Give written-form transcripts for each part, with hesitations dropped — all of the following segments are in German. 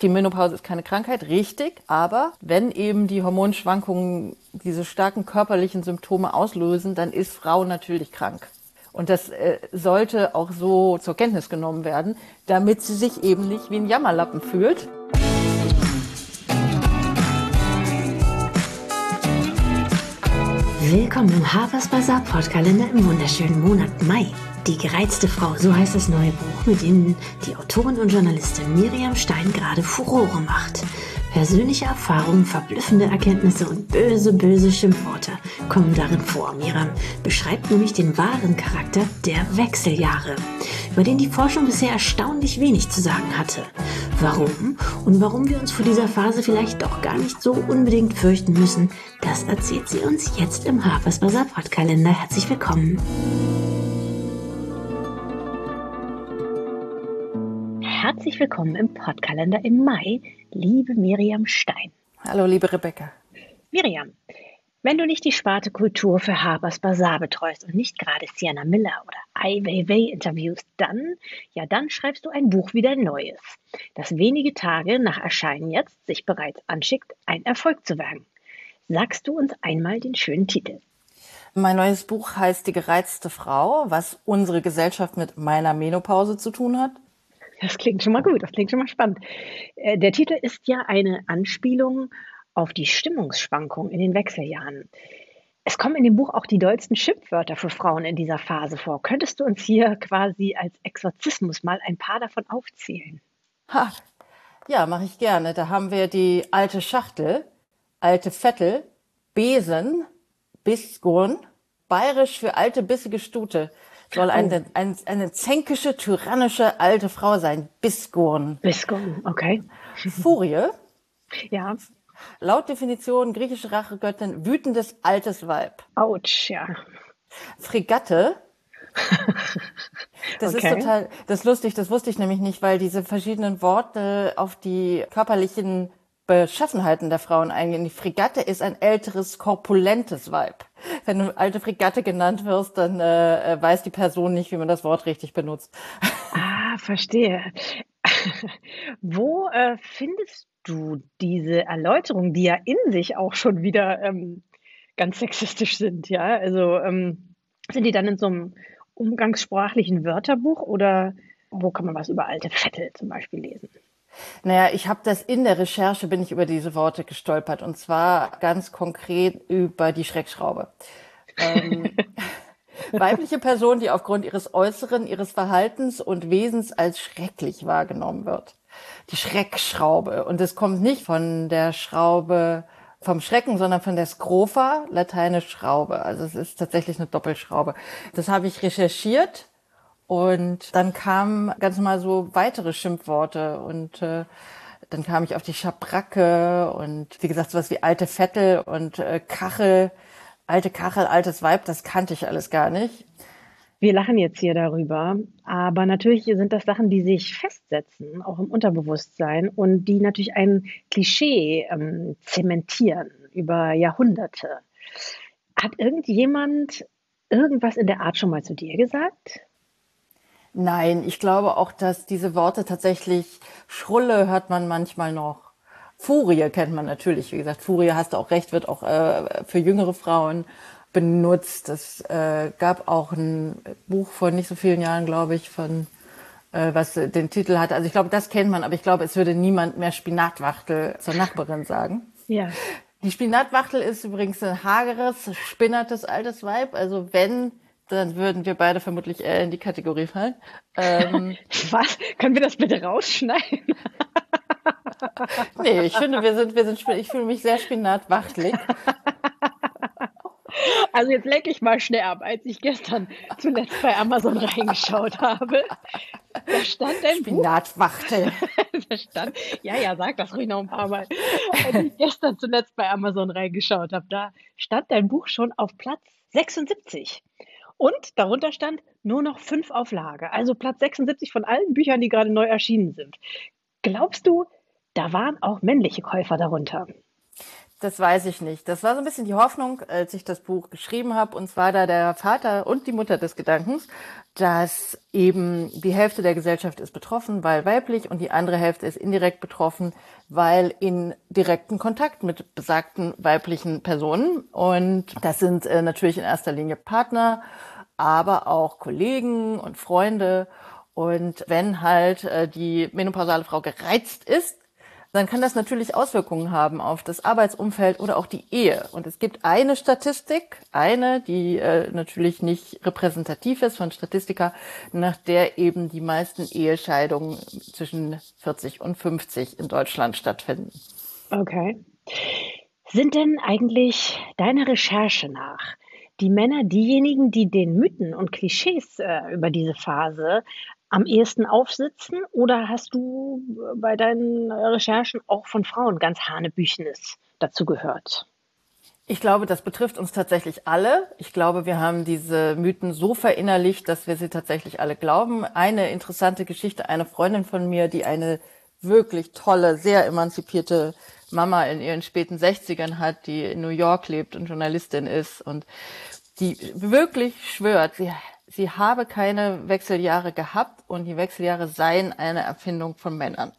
Die Menopause ist keine Krankheit, richtig, aber wenn eben die Hormonschwankungen diese starken körperlichen Symptome auslösen, dann ist Frau natürlich krank. Und das sollte auch so zur Kenntnis genommen werden, damit sie sich eben nicht wie ein Jammerlappen fühlt. Willkommen im Harper's Bazaar Podkalender im wunderschönen Monat Mai. Die gereizte Frau, so heißt das neue Buch, mit dem die Autorin und Journalistin Miriam Stein gerade Furore macht. Persönliche Erfahrungen, verblüffende Erkenntnisse und böse, böse Schimpfworte kommen darin vor. Miriam beschreibt nämlich den wahren Charakter der Wechseljahre, über den die Forschung bisher erstaunlich wenig zu sagen hatte. Warum und warum wir uns vor dieser Phase vielleicht doch gar nicht so unbedingt fürchten müssen, das erzählt sie uns jetzt im Harper's Bazaar Podkalender. Herzlich willkommen. Herzlich willkommen im Podkalender im Mai, liebe Miriam Stein. Hallo, liebe Rebecca. Miriam, wenn du nicht die Sparte Kultur für Harper's Bazaar betreust und nicht gerade Sienna Miller oder Ai Weiwei interviewst, dann schreibst du ein Buch wie dein neues, das wenige Tage nach Erscheinen jetzt sich bereits anschickt, ein Erfolg zu werden. Sagst du uns einmal den schönen Titel? Mein neues Buch heißt Die gereizte Frau, was unsere Gesellschaft mit meiner Menopause zu tun hat. Das klingt schon mal gut, das klingt schon mal spannend. Der Titel ist ja eine Anspielung auf die Stimmungsschwankung in den Wechseljahren. Es kommen in dem Buch auch die dollsten Schimpfwörter für Frauen in dieser Phase vor. Könntest du uns hier quasi als Exorzismus mal ein paar davon aufzählen? Ja, mache ich gerne. Da haben wir die alte Schachtel, alte Vettel, Besen, Bisgurn, bayerisch für alte bissige Stute. Soll eine zänkische, tyrannische alte Frau sein. Bisgurn. Bisgurn, okay. Furie. Ja. Laut Definition griechische Rachegöttin, wütendes altes Weib. Autsch, ja. Fregatte. Das Okay. das ist lustig, das wusste ich nämlich nicht, weil diese verschiedenen Worte auf die körperlichen Beschaffenheiten der Frauen eingehen. Die Fregatte ist ein älteres, korpulentes Weib. Wenn du alte Fregatte genannt wirst, dann weiß die Person nicht, wie man das Wort richtig benutzt. Ah, verstehe. Wo findest du diese Erläuterungen, die ja in sich auch schon wieder ganz sexistisch sind, ja? Also sind die dann in so einem umgangssprachlichen Wörterbuch oder wo kann man was über alte Vettel zum Beispiel lesen? Naja, in der Recherche bin ich über diese Worte gestolpert und zwar ganz konkret über die Schreckschraube. Weibliche Person, die aufgrund ihres Äußeren, ihres Verhaltens und Wesens als schrecklich wahrgenommen wird. Die Schreckschraube. Und es kommt nicht von der Schraube vom Schrecken, sondern von der Scrofa, lateinisch Schraube. Also es ist tatsächlich eine Doppelschraube. Das habe ich recherchiert. Und dann kamen ganz normal so weitere Schimpfworte und dann kam ich auf die Schabracke und wie gesagt sowas wie alte Vettel und Kachel, altes Weib, das kannte ich alles gar nicht. Wir lachen jetzt hier darüber, aber natürlich sind das Sachen, die sich festsetzen, auch im Unterbewusstsein und die natürlich ein Klischee zementieren über Jahrhunderte. Hat irgendjemand irgendwas in der Art schon mal zu dir gesagt? Nein, ich glaube auch, dass diese Worte tatsächlich, Schrulle hört man manchmal noch. Furie kennt man natürlich, wie gesagt, Furie, hast du auch recht, wird auch für jüngere Frauen benutzt. Es gab auch ein Buch vor nicht so vielen Jahren, glaube ich, von was den Titel hatte. Also ich glaube, das kennt man, aber ich glaube, es würde niemand mehr Spinatwachtel zur Nachbarin sagen. Ja. Die Spinatwachtel ist übrigens ein hageres, spinnertes altes Weib. Also wenn, dann würden wir beide vermutlich eher in die Kategorie fallen. Was? Können wir das bitte rausschneiden? Nee, ich finde, ich fühle mich sehr spinatwachtelig. Also jetzt lenke ich mal schnell ab, als ich gestern zuletzt bei Amazon reingeschaut habe. Da stand ein Spinatwachtel. Ja, sag das ruhig noch ein paar Mal. Als ich gestern zuletzt bei Amazon reingeschaut habe, da stand dein Buch schon auf Platz 76. Und darunter stand nur noch 5 auf Lager. Also Platz 76 von allen Büchern, die gerade neu erschienen sind. Glaubst du, da waren auch männliche Käufer darunter? Das weiß ich nicht. Das war so ein bisschen die Hoffnung, als ich das Buch geschrieben habe. Und zwar da der Vater und die Mutter des Gedankens, dass eben die Hälfte der Gesellschaft ist betroffen, weil weiblich, und die andere Hälfte ist indirekt betroffen, weil in direkten Kontakt mit besagten weiblichen Personen. Und das sind natürlich in erster Linie Partner, aber auch Kollegen und Freunde. Und wenn halt die menopausale Frau gereizt ist, dann kann das natürlich Auswirkungen haben auf das Arbeitsumfeld oder auch die Ehe. Und es gibt eine Statistik, die natürlich nicht repräsentativ ist von Statistika, nach der eben die meisten Ehescheidungen zwischen 40 und 50 in Deutschland stattfinden. Okay. Sind denn eigentlich deiner Recherche nach die Männer diejenigen, die den Mythen und Klischees über diese Phase am ehesten aufsitzen? Oder hast du bei deinen Recherchen auch von Frauen ganz Hanebüchenes dazu gehört? Ich glaube, das betrifft uns tatsächlich alle. Ich glaube, wir haben diese Mythen so verinnerlicht, dass wir sie tatsächlich alle glauben. Eine interessante Geschichte, eine Freundin von mir, die eine wirklich tolle, sehr emanzipierte Mama in ihren späten 60ern hat, die in New York lebt und Journalistin ist und die wirklich schwört, sie habe keine Wechseljahre gehabt und die Wechseljahre seien eine Erfindung von Männern.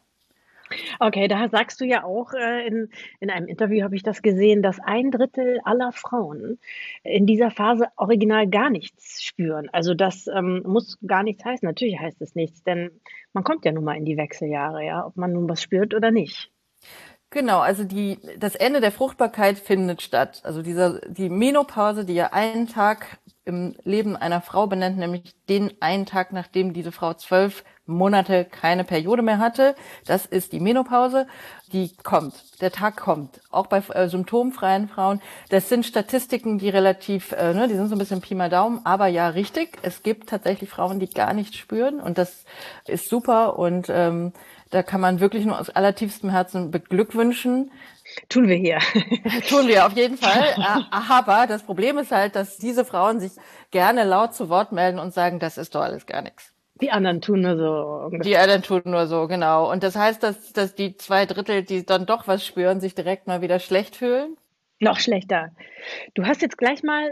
Okay, da sagst du ja auch, in einem Interview habe ich das gesehen, dass 1/3 aller Frauen in dieser Phase original gar nichts spüren. Also das muss gar nichts heißen. Natürlich heißt es nichts, denn man kommt ja nun mal in die Wechseljahre, ja, ob man nun was spürt oder nicht. Genau, also das Ende der Fruchtbarkeit findet statt. Also die Menopause, die ja einen Tag im Leben einer Frau benennt, nämlich den einen Tag, nachdem diese Frau 12 Monate keine Periode mehr hatte. Das ist die Menopause. Die kommt. Der Tag kommt. Auch bei symptomfreien Frauen. Das sind Statistiken, die relativ, die sind so ein bisschen Pi mal Daumen. Aber ja, richtig. Es gibt tatsächlich Frauen, die gar nichts spüren. Und das ist super. Und da kann man wirklich nur aus allertiefstem Herzen beglückwünschen. Tun wir hier. Tun wir auf jeden Fall. Aber das Problem ist halt, dass diese Frauen sich gerne laut zu Wort melden und sagen, das ist doch alles gar nichts. Die anderen tun nur so ungefähr. Die anderen tun nur so, genau. Und das heißt, dass die 2/3, die dann doch was spüren, sich direkt mal wieder schlecht fühlen? Noch schlechter. Du hast jetzt gleich mal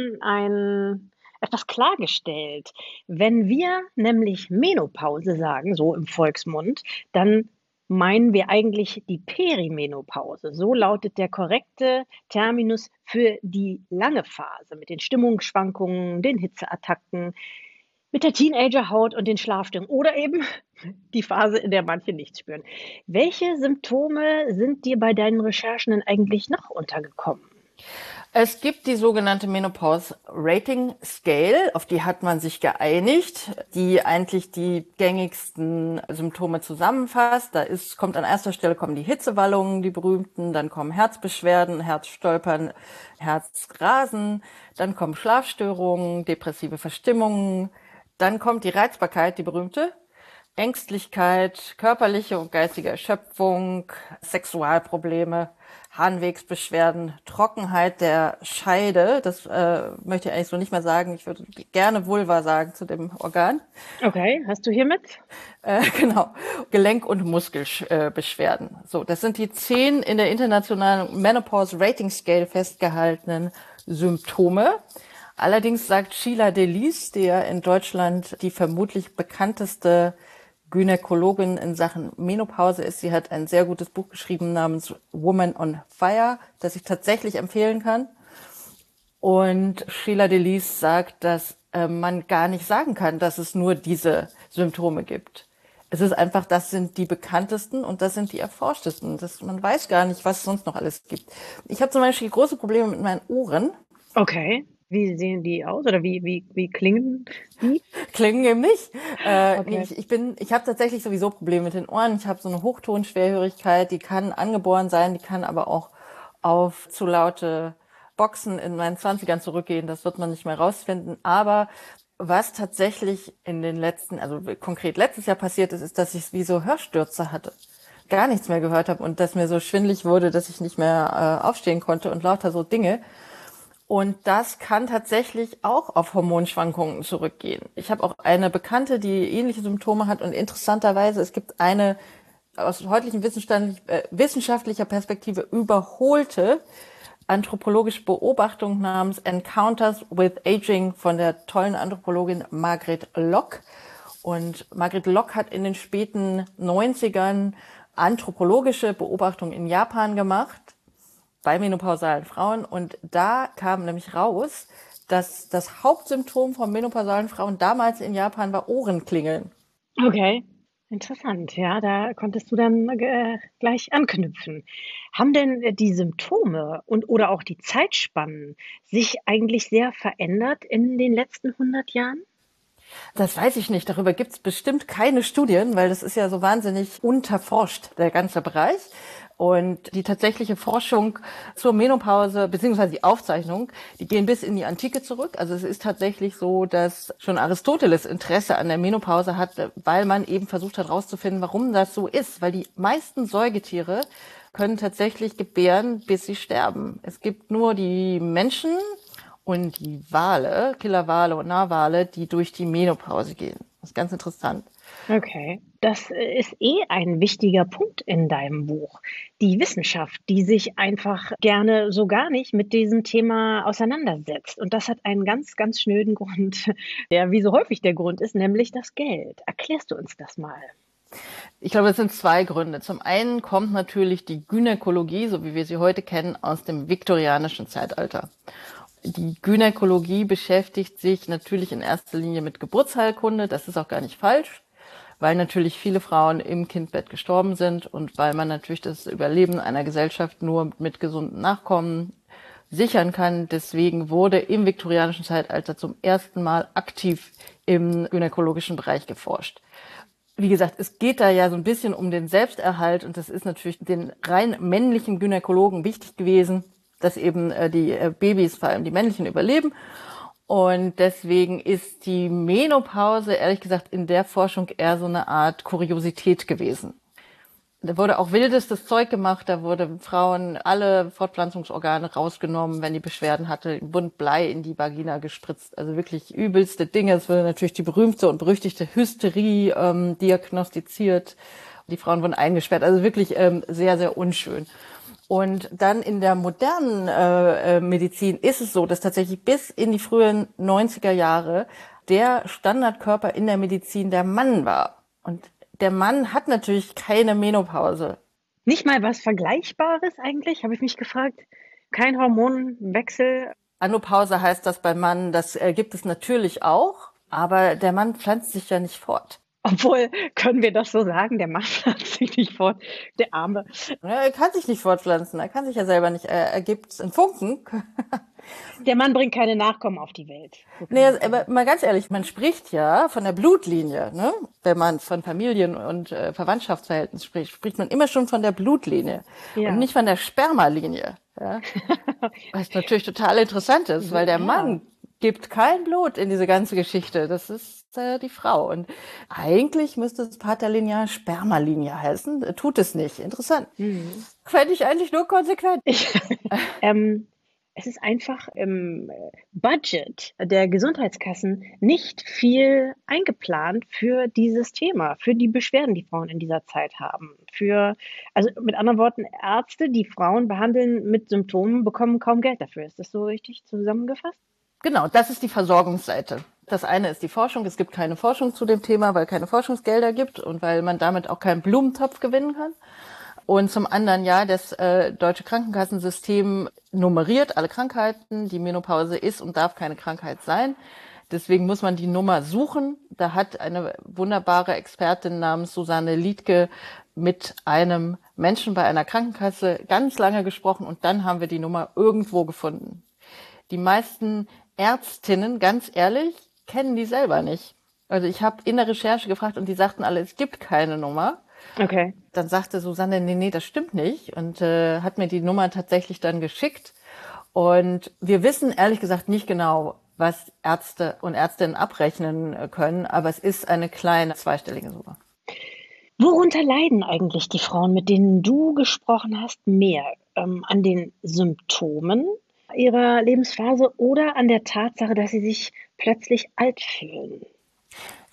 etwas klargestellt. Wenn wir nämlich Menopause sagen, so im Volksmund, dann meinen wir eigentlich die Perimenopause. So lautet der korrekte Terminus für die lange Phase mit den Stimmungsschwankungen, den Hitzeattacken, mit der Teenagerhaut und den Schlafstörungen oder eben die Phase, in der manche nichts spüren. Welche Symptome sind dir bei deinen Recherchen denn eigentlich noch untergekommen? Es gibt die sogenannte Menopause Rating Scale, auf die hat man sich geeinigt, die eigentlich die gängigsten Symptome zusammenfasst. Kommt an erster Stelle kommen die Hitzewallungen, die berühmten, dann kommen Herzbeschwerden, Herzstolpern, Herzrasen, dann kommen Schlafstörungen, depressive Verstimmungen, dann kommt die Reizbarkeit, die berühmte, Ängstlichkeit, körperliche und geistige Erschöpfung, Sexualprobleme, Harnwegsbeschwerden, Trockenheit der Scheide. Das möchte ich eigentlich so nicht mehr sagen. Ich würde gerne Vulva sagen zu dem Organ. Okay, hast du hiermit? Genau. Gelenk- und Muskelbeschwerden. So, das sind die 10 in der internationalen Menopause Rating Scale festgehaltenen Symptome. Allerdings sagt Sheila Delis, die ja in Deutschland die vermutlich bekannteste Gynäkologin in Sachen Menopause ist. Sie hat ein sehr gutes Buch geschrieben namens Woman on Fire, das ich tatsächlich empfehlen kann. Und Sheila Delis sagt, dass man gar nicht sagen kann, dass es nur diese Symptome gibt. Es ist einfach, das sind die bekanntesten und das sind die erforschtesten. Man weiß gar nicht, was es sonst noch alles gibt. Ich habe zum Beispiel große Probleme mit meinen Ohren. Okay. Wie sehen die aus oder wie klingen die? Klingen eben nicht. Okay. Ich habe tatsächlich sowieso Probleme mit den Ohren. Ich habe so eine Hochtonschwerhörigkeit, die kann angeboren sein, die kann aber auch auf zu laute Boxen in meinen 20ern zurückgehen. Das wird man nicht mehr rausfinden. Aber was tatsächlich in den also konkret letztes Jahr passiert ist, dass ich wie so Hörstürze hatte. Gar nichts mehr gehört habe und dass mir so schwindelig wurde, dass ich nicht mehr aufstehen konnte und lauter so Dinge. Und das kann tatsächlich auch auf Hormonschwankungen zurückgehen. Ich habe auch eine Bekannte, die ähnliche Symptome hat und interessanterweise, es gibt eine aus wissenschaftlicher Perspektive überholte anthropologische Beobachtung namens Encounters with Aging von der tollen Anthropologin Margaret Lock. Und Margaret Lock hat in den späten 90ern anthropologische Beobachtungen in Japan gemacht bei menopausalen Frauen. Und da kam nämlich raus, dass das Hauptsymptom von menopausalen Frauen damals in Japan war Ohrenklingeln. Okay, interessant. Ja, da konntest du dann gleich anknüpfen. Haben denn die Symptome oder auch die Zeitspannen sich eigentlich sehr verändert in den letzten 100 Jahren? Das weiß ich nicht. Darüber gibt es bestimmt keine Studien, weil das ist ja so wahnsinnig unterforscht, der ganze Bereich. Und die tatsächliche Forschung zur Menopause, beziehungsweise die Aufzeichnung, die gehen bis in die Antike zurück. Also es ist tatsächlich so, dass schon Aristoteles Interesse an der Menopause hatte, weil man eben versucht hat herauszufinden, warum das so ist. Weil die meisten Säugetiere können tatsächlich gebären, bis sie sterben. Es gibt nur die Menschen und die Wale, Killerwale und Narwale, die durch die Menopause gehen. Das ist ganz interessant. Okay, das ist ein wichtiger Punkt in deinem Buch. Die Wissenschaft, die sich einfach gerne so gar nicht mit diesem Thema auseinandersetzt. Und das hat einen ganz, ganz schnöden Grund, der wie so häufig der Grund ist, nämlich das Geld. Erklärst du uns das mal? Ich glaube, es sind zwei Gründe. Zum einen kommt natürlich die Gynäkologie, so wie wir sie heute kennen, aus dem viktorianischen Zeitalter. Die Gynäkologie beschäftigt sich natürlich in erster Linie mit Geburtsheilkunde. Das ist auch gar nicht falsch, weil natürlich viele Frauen im Kindbett gestorben sind und weil man natürlich das Überleben einer Gesellschaft nur mit gesunden Nachkommen sichern kann. Deswegen wurde im viktorianischen Zeitalter zum ersten Mal aktiv im gynäkologischen Bereich geforscht. Wie gesagt, es geht da ja so ein bisschen um den Selbsterhalt und das ist natürlich den rein männlichen Gynäkologen wichtig gewesen, dass eben die Babys, vor allem die männlichen, überleben. Und deswegen ist die Menopause, ehrlich gesagt, in der Forschung eher so eine Art Kuriosität gewesen. Da wurde auch wildestes Zeug gemacht, da wurden Frauen alle Fortpflanzungsorgane rausgenommen, wenn die Beschwerden hatte, wurden Blei in die Vagina gespritzt. Also wirklich übelste Dinge. Es wurde natürlich die berühmte und berüchtigte Hysterie diagnostiziert. Die Frauen wurden eingesperrt. Also wirklich sehr, sehr unschön. Und dann in der modernen Medizin ist es so, dass tatsächlich bis in die frühen 90er Jahre der Standardkörper in der Medizin der Mann war. Und der Mann hat natürlich keine Menopause. Nicht mal was Vergleichbares eigentlich, habe ich mich gefragt. Kein Hormonwechsel. Anopause heißt das beim Mann, das gibt es natürlich auch, aber der Mann pflanzt sich ja nicht fort. Obwohl, können wir das so sagen, der Mann pflanzt sich nicht fort, der Arme. Er kann sich nicht fortpflanzen, er kann sich ja selber nicht, er gibt einen Funken. Der Mann bringt keine Nachkommen auf die Welt. Nee, aber mal ganz ehrlich, man spricht ja von der Blutlinie, ne? Wenn man von Familien- und Verwandtschaftsverhältnissen spricht, spricht man immer schon von der Blutlinie und nicht von der Spermalinie. Ja? Was natürlich total interessant ist, weil der Mann gibt kein Blut in diese ganze Geschichte. Das ist die Frau. Und eigentlich müsste es paterlinear Spermalinie heißen. Tut es nicht. Interessant. Fände ich eigentlich nur konsequent. Es ist einfach im Budget der Gesundheitskassen nicht viel eingeplant für dieses Thema, für die Beschwerden, die Frauen in dieser Zeit haben. Also mit anderen Worten, Ärzte, die Frauen behandeln mit Symptomen, bekommen kaum Geld dafür. Ist das so richtig zusammengefasst? Genau, das ist die Versorgungsseite. Das eine ist die Forschung. Es gibt keine Forschung zu dem Thema, weil keine Forschungsgelder gibt und weil man damit auch keinen Blumentopf gewinnen kann. Und zum anderen, ja, das deutsche Krankenkassensystem nummeriert alle Krankheiten. Die Menopause ist und darf keine Krankheit sein. Deswegen muss man die Nummer suchen. Da hat eine wunderbare Expertin namens Susanne Liedtke mit einem Menschen bei einer Krankenkasse ganz lange gesprochen und dann haben wir die Nummer irgendwo gefunden. Die meisten Ärztinnen, ganz ehrlich, kennen die selber nicht. Also ich habe in der Recherche gefragt und die sagten alle, es gibt keine Nummer. Okay. Dann sagte Susanne, nee, das stimmt nicht und hat mir die Nummer tatsächlich dann geschickt. Und wir wissen ehrlich gesagt nicht genau, was Ärzte und Ärztinnen abrechnen können, aber es ist eine kleine zweistellige Summe. Worunter leiden eigentlich die Frauen, mit denen du gesprochen hast, mehr? An den Symptomen ihrer Lebensphase oder an der Tatsache, dass sie sich plötzlich alt fühlen?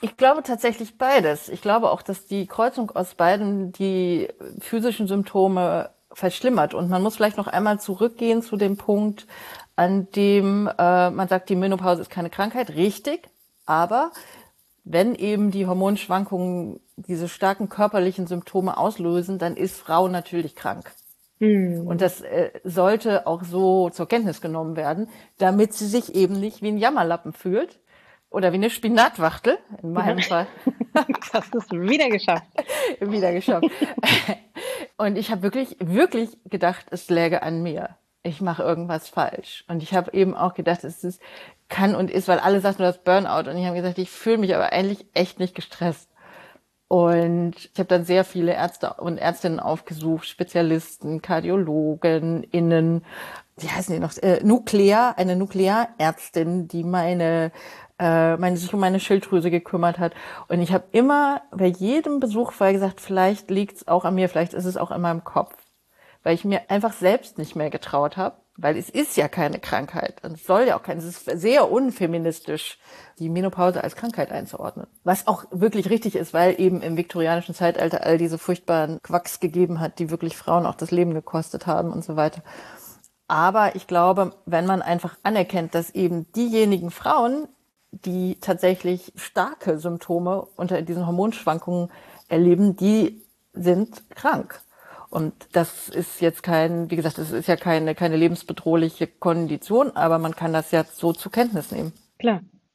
Ich glaube tatsächlich beides. Ich glaube auch, dass die Kreuzung aus beiden die physischen Symptome verschlimmert. Und man muss vielleicht noch einmal zurückgehen zu dem Punkt, an dem man sagt, die Menopause ist keine Krankheit. Richtig, aber wenn eben die Hormonschwankungen diese starken körperlichen Symptome auslösen, dann ist Frau natürlich krank. Und das sollte auch so zur Kenntnis genommen werden, damit sie sich eben nicht wie ein Jammerlappen fühlt oder wie eine Spinatwachtel, in meinem Fall. Das hast du wieder geschafft. Wieder geschafft. Und ich habe wirklich, wirklich gedacht, es läge an mir. Ich mache irgendwas falsch. Und ich habe eben auch gedacht, kann und ist, weil alle sagten, du hast Burnout. Und ich habe gesagt, ich fühle mich aber eigentlich echt nicht gestresst. Und ich habe dann sehr viele Ärzte und Ärztinnen aufgesucht, Spezialisten, Kardiologen, wie heißen die noch, eine Nuklearärztin, die sich um meine Schilddrüse gekümmert hat. Und ich habe immer bei jedem Besuch vorher gesagt, vielleicht liegt's auch an mir, vielleicht ist es auch in meinem Kopf. Weil ich mir einfach selbst nicht mehr getraut habe, weil es ist ja keine Krankheit. Und es soll ja auch es ist sehr unfeministisch, die Menopause als Krankheit einzuordnen. Was auch wirklich richtig ist, weil eben im viktorianischen Zeitalter all diese furchtbaren Quacks gegeben hat, die wirklich Frauen auch das Leben gekostet haben und so weiter. Aber ich glaube, wenn man einfach anerkennt, dass eben diejenigen Frauen, die tatsächlich starke Symptome unter diesen Hormonschwankungen erleben, die sind krank. Und das ist jetzt wie gesagt, das ist ja keine lebensbedrohliche Kondition, aber man kann das ja so zur Kenntnis nehmen. Klar.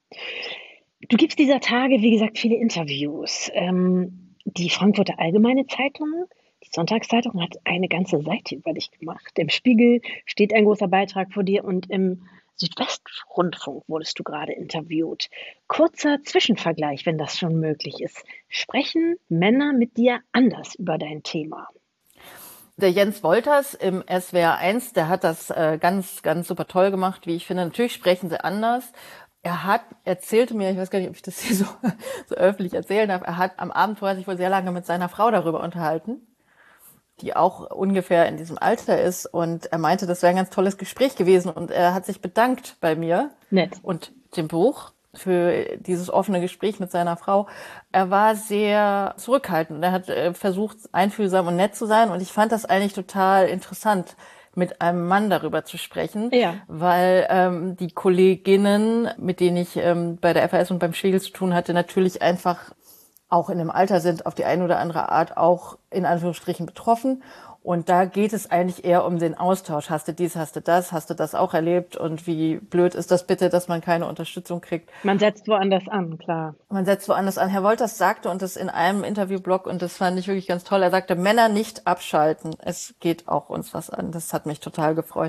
Du gibst dieser Tage, wie gesagt, viele Interviews. Die Frankfurter Allgemeine Zeitung, die Sonntagszeitung, hat eine ganze Seite über dich gemacht. Im Spiegel steht ein großer Beitrag vor dir und im Südwestrundfunk wurdest du gerade interviewt. Kurzer Zwischenvergleich, wenn das schon möglich ist. Sprechen Männer mit dir anders über dein Thema? Der Jens Wolters im SWR 1, der hat das ganz, ganz super toll gemacht, wie ich finde. Natürlich sprechen sie anders. Er erzählte mir, ich weiß gar nicht, ob ich das hier so öffentlich erzählen darf, er hat am Abend vorher sich wohl sehr lange mit seiner Frau darüber unterhalten, die auch ungefähr in diesem Alter ist. Und er meinte, das wäre ein ganz tolles Gespräch gewesen. Und er hat sich bedankt bei mir und dem Buch für dieses offene Gespräch mit seiner Frau. Er war sehr zurückhaltend. Er hat versucht, einfühlsam und nett zu sein. Und ich fand das eigentlich total interessant, mit einem Mann darüber zu sprechen, weil die Kolleginnen, mit denen ich bei der FAS und beim Spiegel zu tun hatte, natürlich einfach auch in dem Alter sind, auf die eine oder andere Art auch in Anführungsstrichen betroffen. Und da geht es eigentlich eher um den Austausch. Hast du dies, hast du das auch erlebt? Und wie blöd ist das bitte, dass man keine Unterstützung kriegt? Man setzt woanders an, klar. Man setzt woanders an. Herr Wolters sagte, und das in einem Interviewblog, und das fand ich wirklich ganz toll, er sagte, Männer nicht abschalten. Es geht auch uns was an. Das hat mich total gefreut.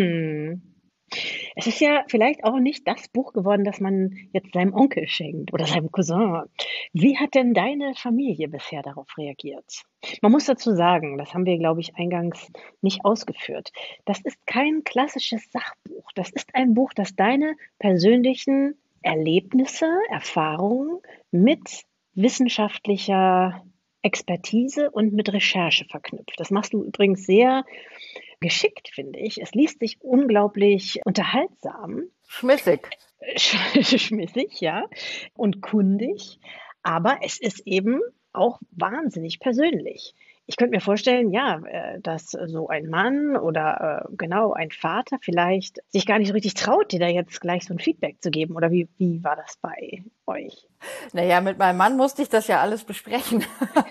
Es ist ja vielleicht auch nicht das Buch geworden, das man jetzt seinem Onkel schenkt oder seinem Cousin. Wie hat denn deine Familie bisher darauf reagiert? Man muss dazu sagen, das haben wir, glaube ich, eingangs nicht ausgeführt. Das ist kein klassisches Sachbuch. Das ist ein Buch, das deine persönlichen Erlebnisse, Erfahrungen mit wissenschaftlicher Expertise und mit Recherche verknüpft. Das machst du übrigens sehr geschickt, finde ich. Es liest sich unglaublich unterhaltsam. Schmissig. Schmissig, ja. Und kundig. Aber es ist eben auch wahnsinnig persönlich. Ich könnte mir vorstellen, dass so ein Mann oder genau ein Vater vielleicht sich gar nicht so richtig traut, dir da jetzt gleich so ein Feedback zu geben. Oder wie war das bei euch? Naja, mit meinem Mann musste ich das ja alles besprechen.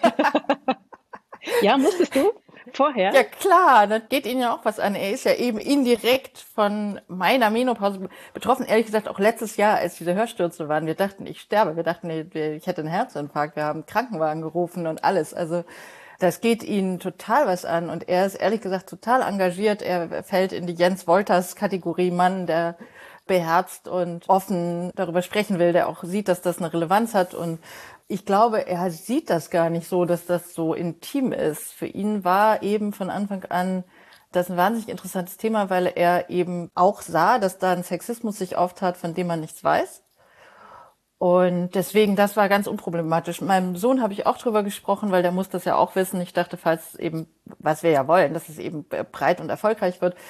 Ja, musstest du? Vorher? Ja klar, das geht ihn ja auch was an. Er ist ja eben indirekt von meiner Menopause betroffen. Ehrlich gesagt, auch letztes Jahr, als diese Hörstürze waren, wir dachten, ich sterbe. Wir dachten, ich hätte einen Herzinfarkt. Wir haben einen Krankenwagen gerufen und alles. Also das geht ihn total was an. Und er ist ehrlich gesagt total engagiert. Er fällt in die Jens Wolters Kategorie Mann, der beherzt und offen darüber sprechen will, der auch sieht, dass das eine Relevanz hat. Und ich glaube, er sieht das gar nicht so, dass das so intim ist. Für ihn war eben von Anfang an das ein wahnsinnig interessantes Thema, weil er eben auch sah, dass da ein Sexismus sich auftat, von dem man nichts weiß. Und deswegen, das war ganz unproblematisch. Mit meinem Sohn habe ich auch drüber gesprochen, weil der muss das ja auch wissen. Ich dachte, falls eben, was wir ja wollen, dass es eben breit und erfolgreich wird.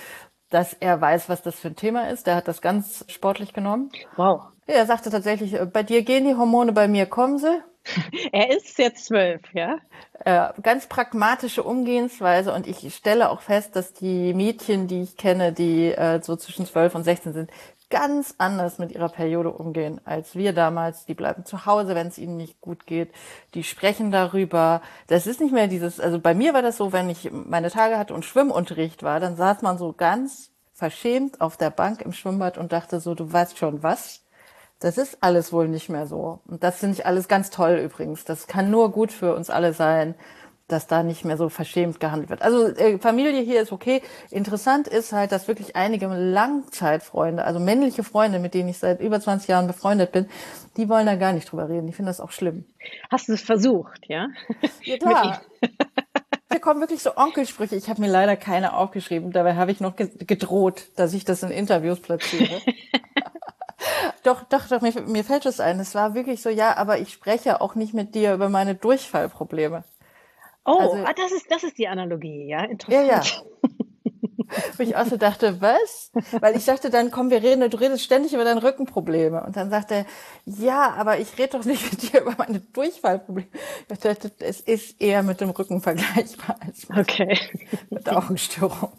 dass er weiß, was das für ein Thema ist. Der hat das ganz sportlich genommen. Wow. Ja, er sagte tatsächlich, bei dir gehen die Hormone, bei mir kommen sie. Er ist jetzt 12, ja? Ganz pragmatische Umgehensweise, und ich stelle auch fest, dass die Mädchen, die ich kenne, die so zwischen 12 und 16 sind, ganz anders mit ihrer Periode umgehen als wir damals. Die bleiben zu Hause, wenn es ihnen nicht gut geht. Die sprechen darüber. Das ist nicht mehr dieses, also bei mir war das so, wenn ich meine Tage hatte und Schwimmunterricht war, dann saß man so ganz verschämt auf der Bank im Schwimmbad und dachte so, du weißt schon was? Das ist alles wohl nicht mehr so. Und das finde ich alles ganz toll übrigens. Das kann nur gut für uns alle sein, dass da nicht mehr so verschämt gehandelt wird. Also Familie hier ist okay. Interessant ist halt, dass wirklich einige Langzeitfreunde, also männliche Freunde, mit denen ich seit über 20 Jahren befreundet bin, die wollen da gar nicht drüber reden. Die finden das auch schlimm. Hast du es versucht, ja? Ja, klar. Hier kommen wirklich so Onkelsprüche. Ich habe mir leider keine aufgeschrieben. Dabei habe ich noch gedroht, dass ich das in Interviews platziere. Doch, mir fällt es ein. Es war wirklich so, ja, aber ich spreche auch nicht mit dir über meine Durchfallprobleme. Oh, Also, das ist die Analogie, ja? Interessant. ja. Wo ich auch so dachte, was? Weil ich sagte dann, komm, wir reden, du redest ständig über deine Rückenprobleme. Und dann sagte er, ja, aber ich rede doch nicht mit dir über meine Durchfallprobleme. Ich dachte, es ist eher mit dem Rücken vergleichbar als mit Augenstörung.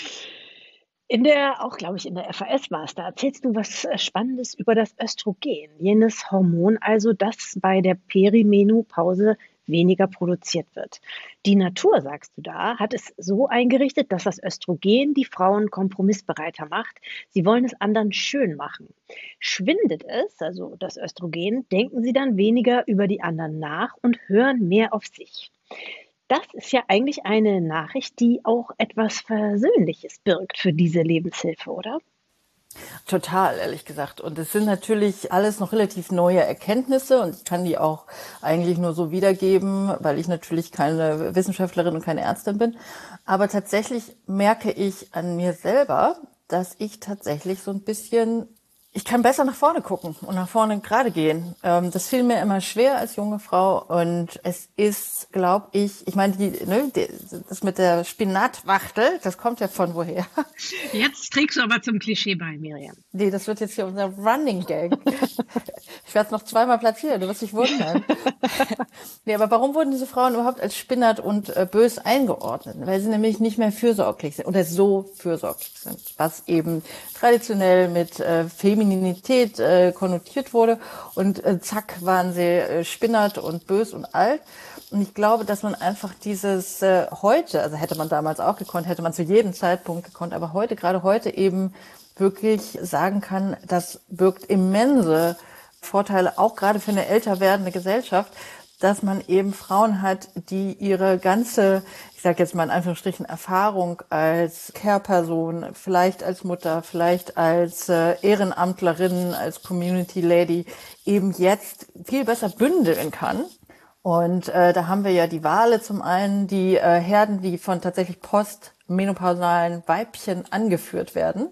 Auch glaube ich, in der FAS war es, da erzählst du was Spannendes über das Östrogen, jenes Hormon, also das bei der Perimenopause weniger produziert wird. Die Natur, sagst du da, hat es so eingerichtet, dass das Östrogen die Frauen kompromissbereiter macht. Sie wollen es anderen schön machen. Schwindet es, also das Östrogen, denken sie dann weniger über die anderen nach und hören mehr auf sich. Das ist ja eigentlich eine Nachricht, die auch etwas Versöhnliches birgt für diese Lebenshilfe, oder? Total, ehrlich gesagt. Und es sind natürlich alles noch relativ neue Erkenntnisse, und ich kann die auch eigentlich nur so wiedergeben, weil ich natürlich keine Wissenschaftlerin und keine Ärztin bin. Aber tatsächlich merke ich an mir selber, dass ich tatsächlich so ein bisschen, ich kann besser nach vorne gucken und nach vorne gerade gehen. Das fiel mir immer schwer als junge Frau, und es ist, glaube ich meine, das mit der Spinatwachtel, das kommt ja von woher? Jetzt trägst du aber zum Klischee bei, Miriam. Nee, das wird jetzt hier unser Running Gag. Ich werde es noch zweimal platzieren, du wirst dich wundern. Nee, aber warum wurden diese Frauen überhaupt als Spinnert und bös eingeordnet? Weil sie nämlich nicht mehr fürsorglich sind oder so fürsorglich sind, was eben traditionell mit Femininität konnotiert wurde. Und zack, waren sie Spinnert und bös und alt. Und ich glaube, dass man einfach dieses heute, also hätte man damals auch gekonnt, hätte man zu jedem Zeitpunkt gekonnt, aber heute, gerade heute eben wirklich sagen kann, das birgt immense Vorteile, auch gerade für eine älter werdende Gesellschaft, dass man eben Frauen hat, die ihre ganze, ich sage jetzt mal in Anführungsstrichen, Erfahrung als Care-Person, vielleicht als Mutter, vielleicht als Ehrenamtlerin, als Community Lady eben jetzt viel besser bündeln kann. Und da haben wir ja die Wale zum einen, die Herden, die von tatsächlich postmenopausalen Weibchen angeführt werden.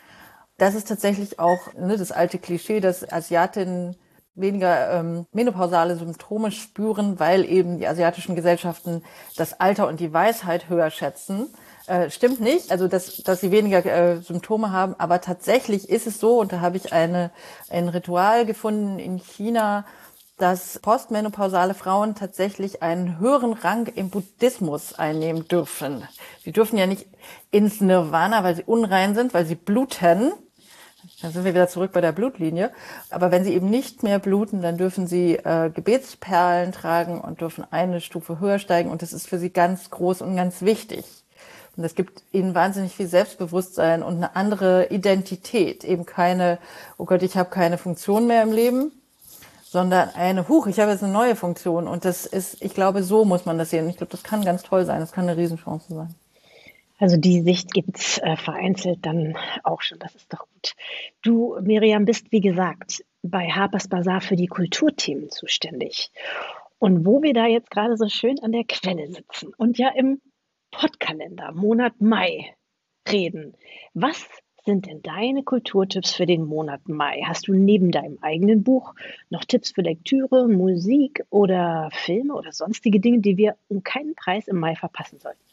Das ist tatsächlich auch das alte Klischee, dass Asiatinnen weniger menopausale Symptome spüren, weil eben die asiatischen Gesellschaften das Alter und die Weisheit höher schätzen. Stimmt nicht, also dass sie weniger Symptome haben, aber tatsächlich ist es so, und da habe ich ein Ritual gefunden in China, dass postmenopausale Frauen tatsächlich einen höheren Rang im Buddhismus einnehmen dürfen. Sie dürfen ja nicht ins Nirvana, weil sie unrein sind, weil sie bluten. Dann sind wir wieder zurück bei der Blutlinie. Aber wenn sie eben nicht mehr bluten, dann dürfen sie Gebetsperlen tragen und dürfen eine Stufe höher steigen. Und das ist für sie ganz groß und ganz wichtig. Und das gibt ihnen wahnsinnig viel Selbstbewusstsein und eine andere Identität. Eben keine, oh Gott, ich habe keine Funktion mehr im Leben, sondern ich habe jetzt eine neue Funktion. Und das ist, ich glaube, so muss man das sehen. Ich glaube, das kann ganz toll sein. Das kann eine Riesenchance sein. Also die Sicht gibt's vereinzelt dann auch schon. Das ist doch gut. Du, Miriam, bist, wie gesagt, bei Harper's Bazaar für die Kulturthemen zuständig. Und wo wir da jetzt gerade so schön an der Quelle sitzen und ja im Podkalender Monat Mai reden, was sind denn deine Kulturtipps für den Monat Mai? Hast du neben deinem eigenen Buch noch Tipps für Lektüre, Musik oder Filme oder sonstige Dinge, die wir um keinen Preis im Mai verpassen sollten?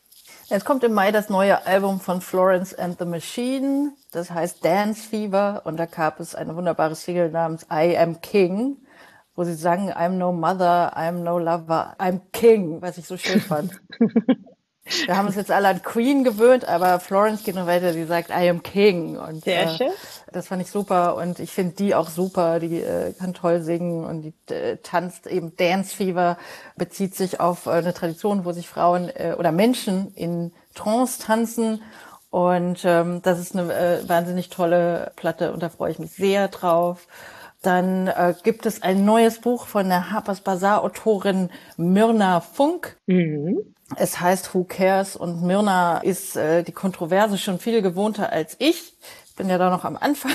Es kommt im Mai das neue Album von Florence and the Machine. Das heißt Dance Fever. Und da gab es eine wunderbare Single namens I Am King, wo sie sagen, I'm no mother, I'm no lover, I'm king, was ich so schön fand. Wir haben uns jetzt alle an Queen gewöhnt, aber Florence geht noch weiter, die sagt, I am king. Und sehr schön. Das fand ich super und ich finde die auch super, die kann toll singen und die tanzt eben. Dance Fever bezieht sich auf eine Tradition, wo sich Frauen oder Menschen in Trance tanzen und das ist eine wahnsinnig tolle Platte und da freue ich mich sehr drauf. Dann gibt es ein neues Buch von der Harper's Bazaar Autorin Myrna Funk. Mhm. Es heißt Who Cares und Myrna ist die Kontroverse schon viel gewohnter als ich. Ich bin ja da noch am Anfang.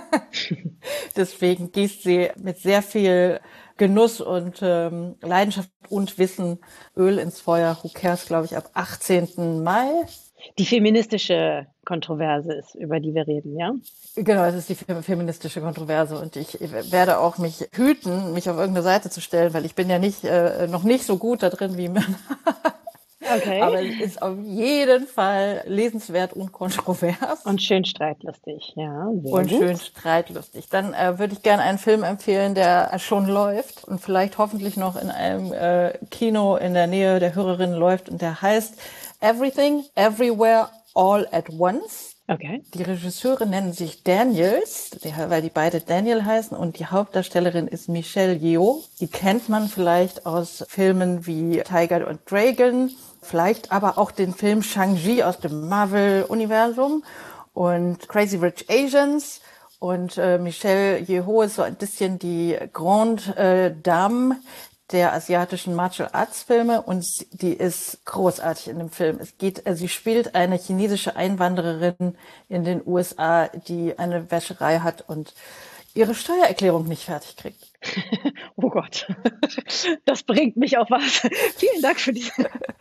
Deswegen gießt sie mit sehr viel Genuss und Leidenschaft und Wissen Öl ins Feuer. Who Cares, glaube ich, ab 18. Mai. Die feministische Kontroverse ist, über die wir reden, ja? Genau, es ist die feministische Kontroverse und ich werde auch mich hüten, mich auf irgendeine Seite zu stellen, weil ich bin ja nicht noch nicht so gut da drin wie Männer. Okay. Aber es ist auf jeden Fall lesenswert und kontrovers. Und schön streitlustig, ja. Und gut. Schön streitlustig. Dann würde ich gerne einen Film empfehlen, der schon läuft und vielleicht hoffentlich noch in einem Kino in der Nähe der Hörerin läuft und der heißt Everything, Everywhere, All at Once. Okay. Die Regisseure nennen sich Daniels, weil die beide Daniel heißen und die Hauptdarstellerin ist Michelle Yeoh. Die kennt man vielleicht aus Filmen wie Tiger and Dragon, vielleicht aber auch den Film Shang-Chi aus dem Marvel-Universum und Crazy Rich Asians. Und Michelle Yeoh ist so ein bisschen die Grande Dame der asiatischen Martial Arts Filme und die ist großartig in dem Film. Sie spielt eine chinesische Einwandererin in den USA, die eine Wäscherei hat und ihre Steuererklärung nicht fertig kriegt. Oh Gott, das bringt mich auf was. Vielen Dank für diese.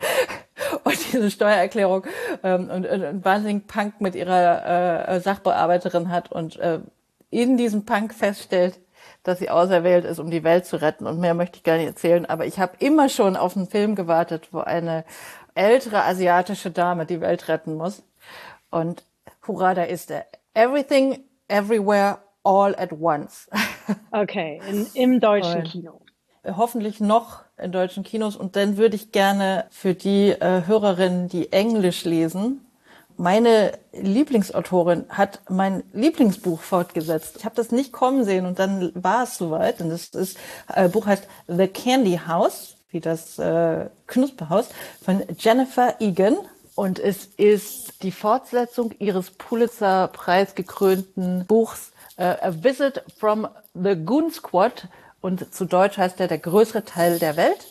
Und diese Steuererklärung und einen wahnsinnigen Punk mit ihrer Sachbearbeiterin hat und in diesem Punk feststellt, dass sie auserwählt ist, um die Welt zu retten. Und mehr möchte ich gar nicht erzählen. Aber ich habe immer schon auf einen Film gewartet, wo eine ältere asiatische Dame die Welt retten muss. Und hurra, da ist er. Everything, Everywhere, All at Once. Okay, im deutschen Kino. Hoffentlich noch in deutschen Kinos. Und dann würde ich gerne für die Hörerinnen, die Englisch lesen, meine Lieblingsautorin hat mein Lieblingsbuch fortgesetzt. Ich habe das nicht kommen sehen und dann war es soweit. Und das Buch heißt The Candy House, wie das Knusperhaus, von Jennifer Egan. Und es ist die Fortsetzung ihres Pulitzer-Preis gekrönten Buchs A Visit from the Goon Squad. Und zu Deutsch heißt der größere Teil der Welt.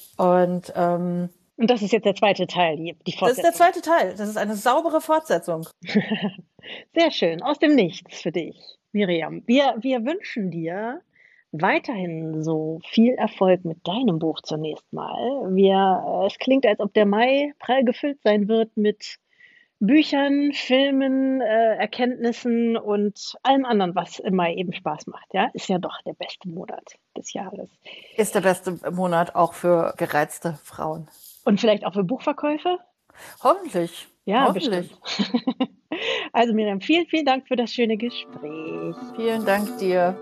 Und das ist jetzt der zweite Teil, die Fortsetzung. Das ist der zweite Teil. Das ist eine saubere Fortsetzung. Sehr schön. Aus dem Nichts für dich, Miriam. Wir wünschen dir weiterhin so viel Erfolg mit deinem Buch zunächst mal. Es klingt, als ob der Mai prall gefüllt sein wird mit Büchern, Filmen, Erkenntnissen und allem anderen, was im Mai eben Spaß macht. Ja, ist ja doch der beste Monat des Jahres. Ist der beste Monat auch für gereizte Frauen. Und vielleicht auch für Buchverkäufe? Hoffentlich. Ja, hoffentlich. Also Miriam, vielen, vielen Dank für das schöne Gespräch. Vielen Dank dir.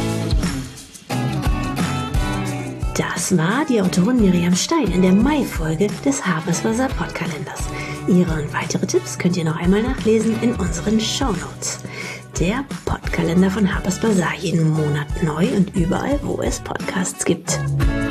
Das war die Autorin Miriam Stein in der Mai-Folge des Harper's Bazaar Podkalenders. Ihre und weitere Tipps könnt ihr noch einmal nachlesen in unseren Shownotes. Der Podkalender von Harper's Bazaar jeden Monat neu und überall, wo es Podcasts gibt.